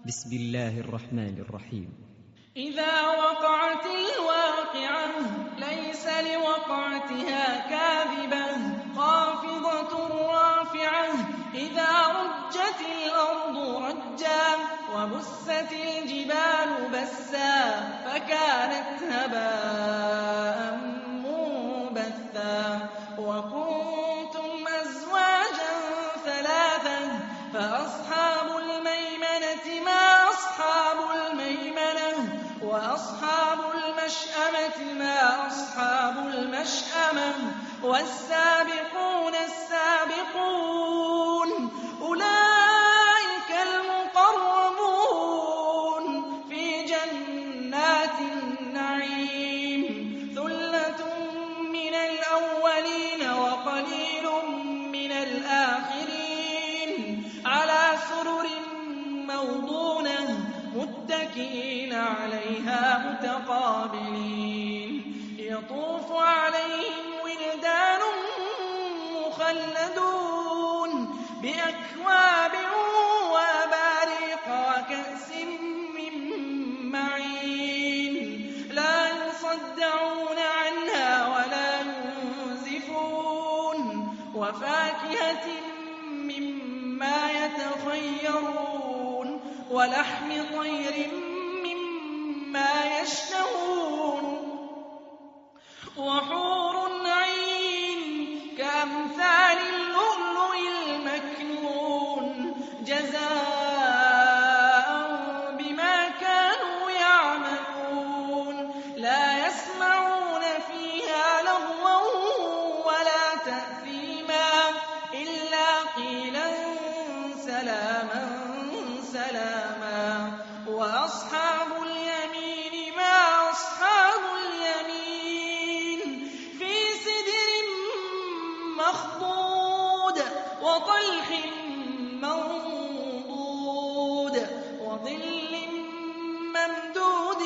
بسم الله الرحمن الرحيم. إذا وقعت الواقعة ليس لوقعتها كاذبة خافضة رافعة إذا رجت الأرض رجا وبست الجبال بسا فكانت هباء منبثا وكنتم أزواجا ثلاثا فأصحاب الميمنة ما أصحاب الميمنة وأصحاب المشأمة ما أصحاب المشأمة والسابقون السابقون أولئك المقربون في جنات النعيم ثلة من الأولين وقليل من الآخرين على سرر موضونة متكئين عليها متقابلين يطوف عليهم ولدان مخلدون بأكواب وأباريق وكأس من معين لا يصدعون عنها ولا ينزفون وفاكهة مما يتخيرون ولحم طير مما يشتهون وحور عين كأمثال اللؤلؤ المكنون جزاء بما كانوا يعملون لا يسمعون فيها لغوا ولا تأثيما إلا قيلا سلاما سلاما وأصحاب اليمين ما أصحاب اليمين في سدر مخضود وطلح منضود وظل ممدود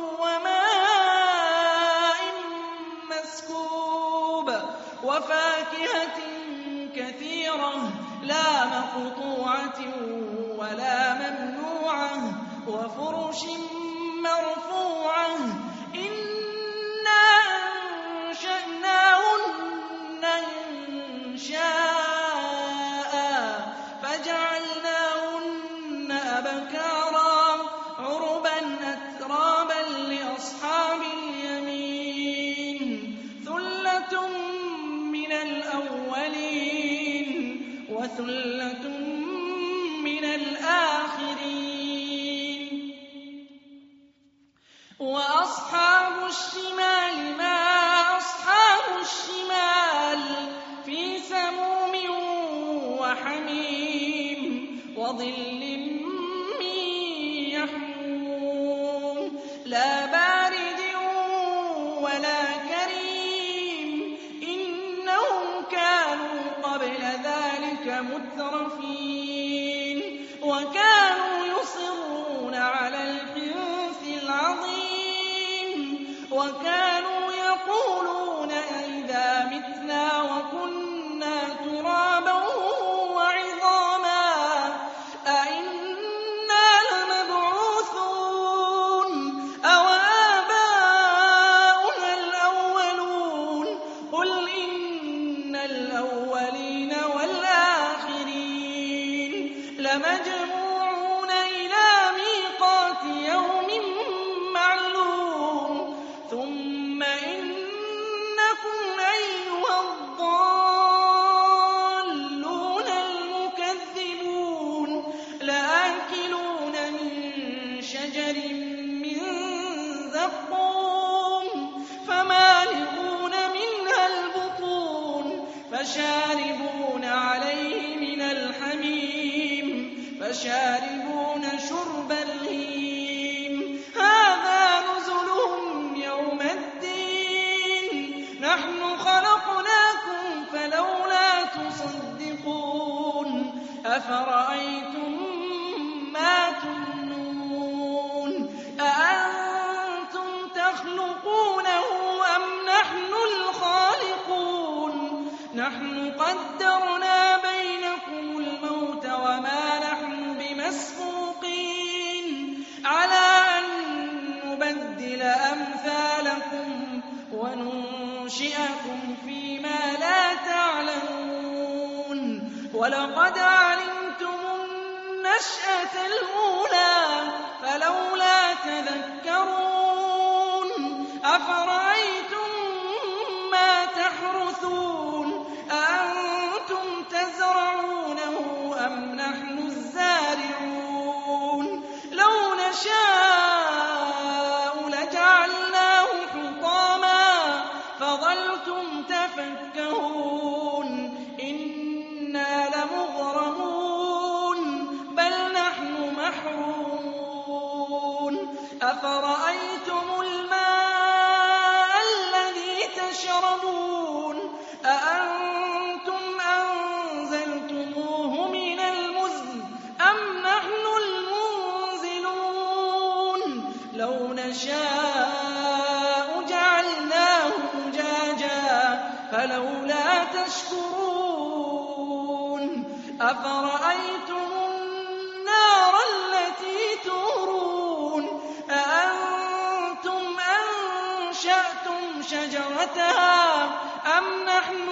وماء مسكوب وفاكهة كثيرة لا مقطوعة ولا ممنوعة وفرش مرفوعة إنا أنشأناهن إنشاء فجعلناهن أبكارا عربا أترابا لأصحاب اليمين ثلة من الأولين وثلة من الآخرين وأصحاب الشمال ما أصحاب الشمال في سموم وحميم وظل من يحموم لا بارد ولا كريم إنهم كانوا قبل ذلك مترفين وكانوا يصرون على الحنث العظيم وكانوا يقولون أئذا متنا وكنا ترابا وعظاما أئنا لمبعوثون أو آباؤنا الأولون قل إن الأولين والآخرين لمجموعون إلى ميقات يوم معلوم ثم إنكم أيها الضالون المكذبون لآكلون من شجر من زقوم فمالئون منها البطون فشاربون عليه من الحميم فشاربون شرب الهيم هذا نزلهم يوم الدين نحن خلقناكم فلولا تصدقون أفرأيتم ما تمنون أأنتم تخلقونه أم نحن الخالقون نحن قدرنا بينكم الموت وما نحن بمسبوقين ينشأكم فيما لا تعلمون ولقد علمتم النشأة الأولى فلولا تذكرون أفرأيتم ما تحرثون أأنتم تزرعونه أم نحن الزارعون لو نشاء لجعلناه حطاما فظلتم تفكهون إنا لمغرمون بل نحن محرومون أفرأيتم الماء الذي تشربون أأنتم أنزلتموه من المزن أم نحن المنزلون لو نشاء جعلناه أجاجا فلولا تشكرون أفرأيتم النار التي تورون أأنتم أنشأتم شجرتها أم نحن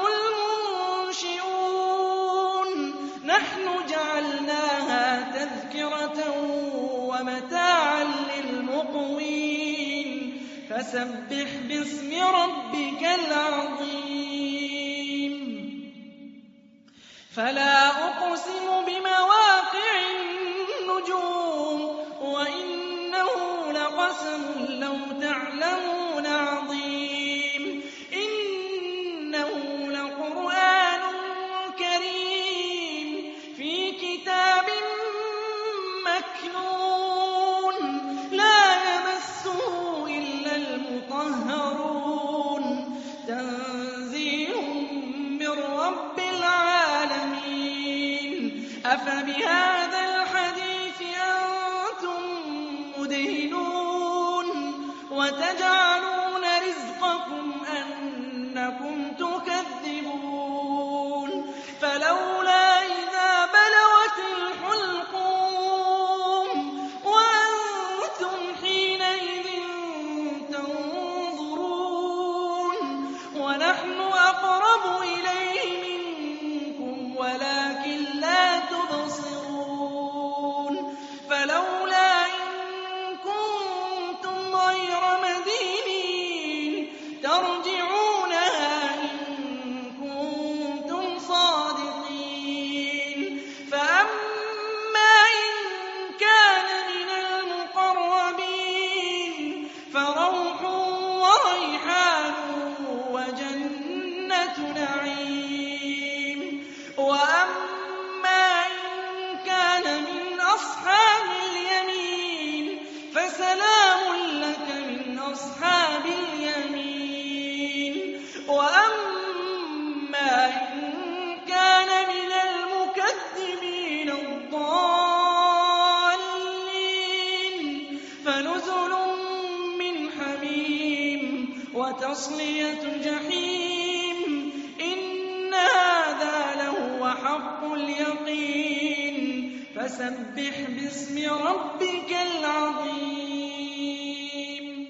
المنشئون نحن جعلناها تذكرة ومتاعا للمقوين فسبح باسم ربك العظيم فلا أقسم بمواقع النجوم وإنه لقسم لو تعلمون عظيم إنه لقرآن كريم في كتاب مكنون لا يمسه إلا المطهرون تنزيل من رب العالمين أفبهذا الحديث أنتم مدهنون وتجعلون رزقكم أنكم تكذبون فلولا إذا بلغت الحلقوم وأنتم حينئذ تنظرون ونحن أقرب إليه منكم ولكن لا تبصرون فلولا إن كنتم غير مدينين ترجعونها إن كنتم صادقين فأما إن كان من المقربين فروح وريحان وجنة نعيم وأما إن كان من أصحاب اليمين فسلام لك من أصحاب اليمين وأما إن كان من المكذبين الضالين فنزل من حميم وتصلية جحيم إن هذا لهو حق اليقين فسبح باسم ربك العظيم